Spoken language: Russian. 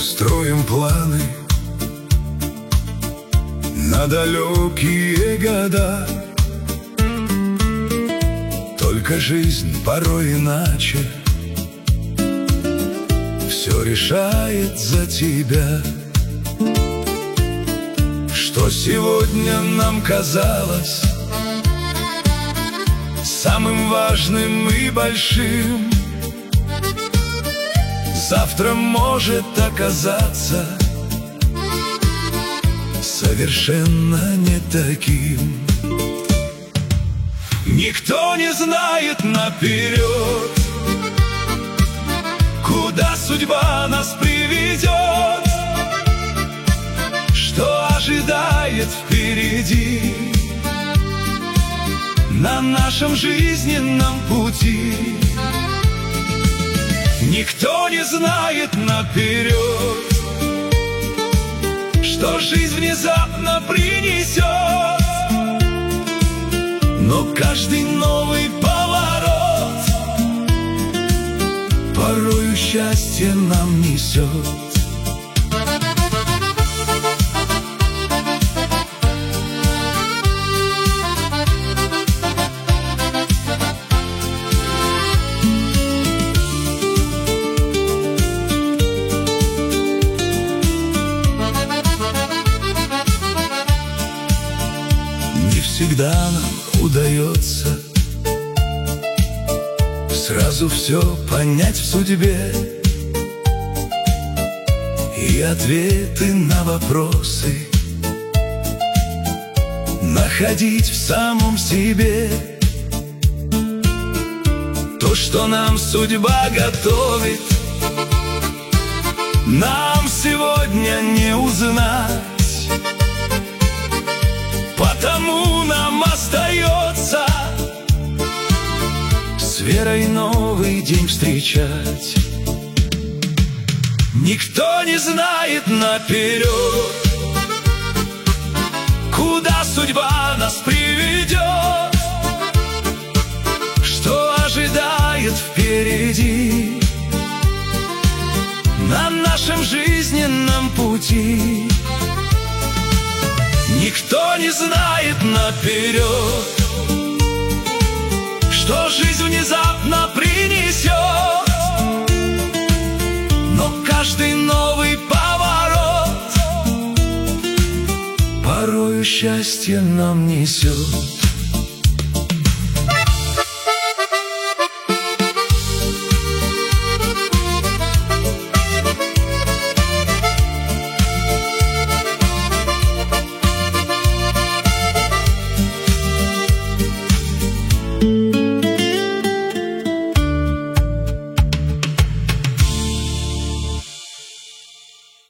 Строим планы на далекие года. Только жизнь порой иначе все решает за тебя. Что сегодня нам казалось самым важным и большим, завтра может оказаться совершенно не таким. Никто не знает наперед, куда судьба нас приведет, что ожидает впереди на нашем жизненном пути. Никто не знает наперед, что жизнь внезапно принесет, но каждый новый поворот порою счастье нам несет. Не всегда нам удается сразу все понять в судьбе и ответы на вопросы находить в самом себе. То, что нам судьба готовит, нам сегодня не узнать. Потому нам остается с верой новый день встречать. Никто не знает наперед, куда судьба нас приведет, что ожидает впереди на нашем жизненном пути. Никто не знает наперед, что жизнь внезапно принесет, но каждый новый поворот порою счастье нам несет.